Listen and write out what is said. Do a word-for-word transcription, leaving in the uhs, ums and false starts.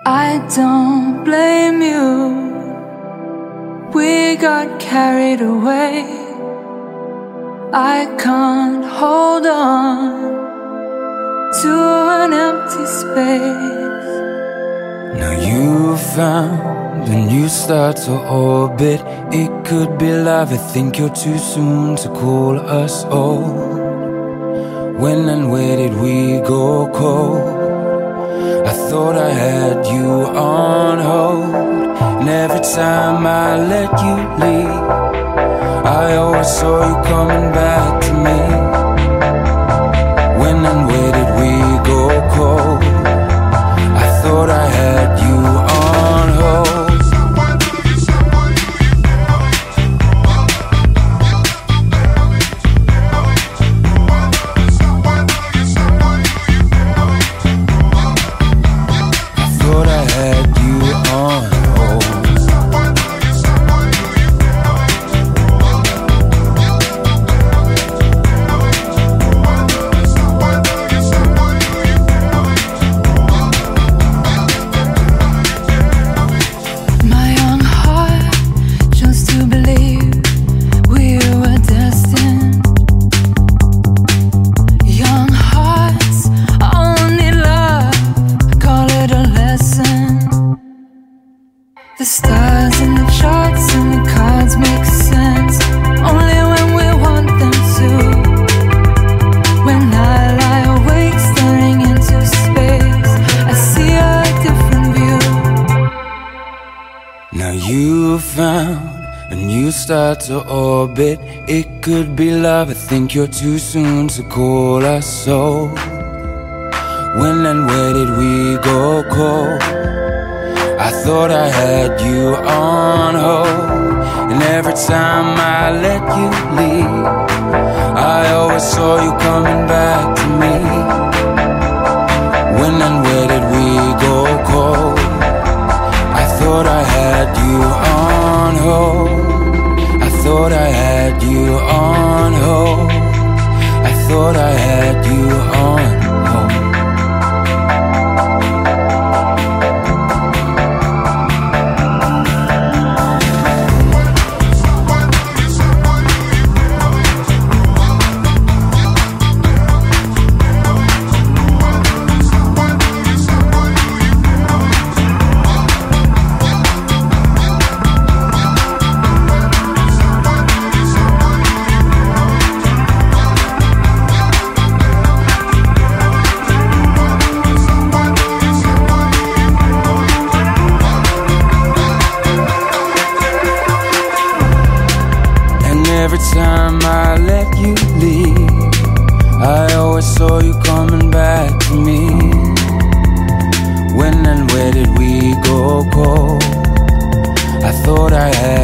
I don't blame you. We got carried away. I can't hold on to an empty space. Now you found a new star to orbit. It could be love. I think you're too soon to call us old. When and where did we go cold? I thought I had you on hold, and every time I let you leave, I always saw you coming back to me. When and where did we go cold? I thought I had you on hold. The stars and the charts and the cards make sense only when we want them to. When I lie awake staring into space, I see a different view. Now you found a new star to orbit. It could be love. I think you're too soon to call us so. When and where did we go cold? I thought I had you on hold, and every time I let you leave, I always saw you coming back to me. When and where did we go cold? I thought I had you on hold. I thought I had you on hold. I thought I had you on hold. Every time I let you leave, I always saw you coming back to me. When and where did we go cold? I thought I had